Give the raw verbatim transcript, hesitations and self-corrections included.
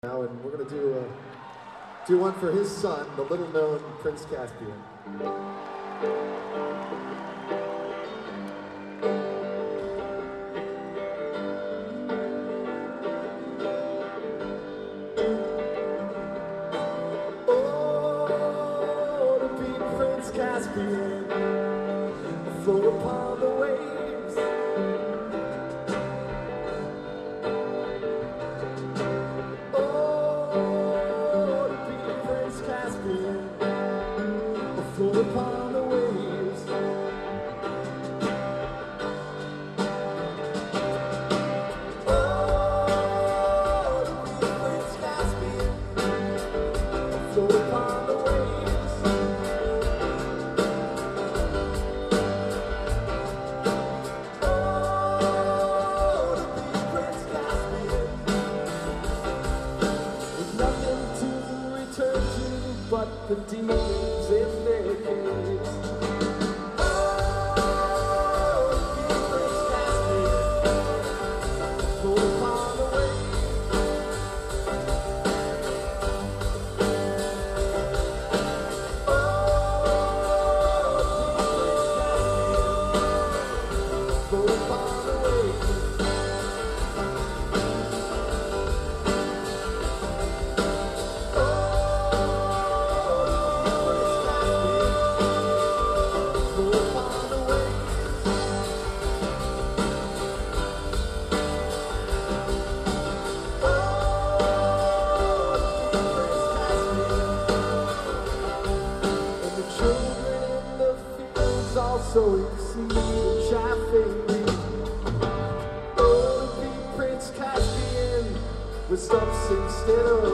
Now, and we're going to do uh, do one for his son, the little-known Prince Caspian. Oh, to be Prince Caspian, float upon the waves. Float upon the waves. Oh, to be Prince Caspian. Float upon the waves. Oh, to be Prince Caspian. With nothing to return to but the demons in their caves. Oh, to be Prince Caspian, float upon the waves. Oh, to be Prince Caspian, float upon the waves. So you see the chaffing. Oh, to be Prince Caspian with stumps instead of